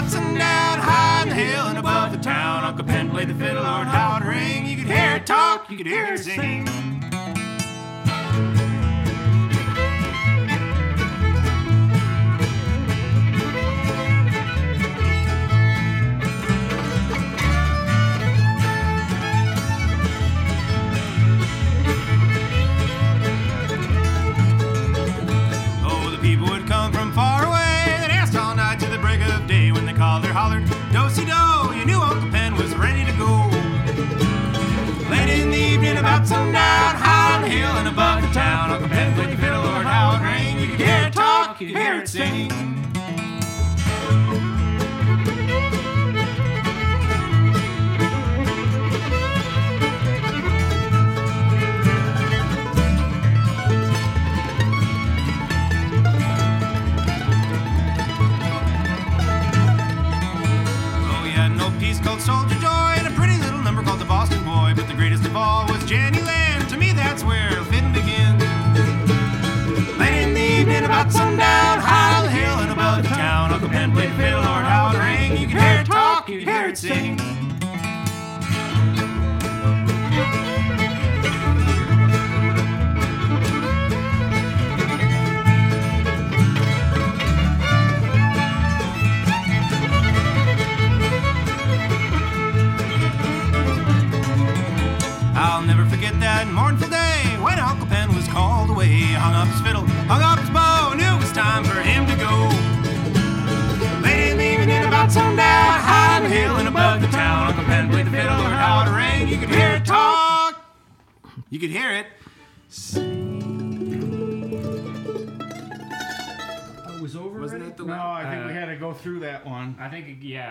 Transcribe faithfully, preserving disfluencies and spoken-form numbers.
about sundown, high on the hill and above the town. Uncle Ben played the fiddle, Lord, how it ring. You could hear it talk, you could hear it sing. Hollered, do-si-do, you knew Uncle Ben was ready to go. Late in the evening, about sundown, high on the hill and above the town, Uncle Ben played the fiddle, Lord, how it rang. You could hear it talk, you could hear it sing. Called Soldier Joy and a pretty little number called the Boston Boy. But the greatest of all was Jenny Lind. To me, that's where fiddling begins. Late in the evening, about sundown, high on the hill and above the town, Uncle Ben played the fiddle, Lord, how it rang. You could hear it talk, you could hear it sing. I'll never forget that mournful day when Uncle Ben was called away. Hung up his fiddle, hung up his bow, knew it was time for him to go. Late in the evening, about sundown, high on the hill and above the town, Uncle Ben played the fiddle, Lord, how it rang. You could hear it talk, you could hear it sing. Oh, it was over Wasn't already? that the No, one? I think Uh, we had to go through that one. I think, yeah.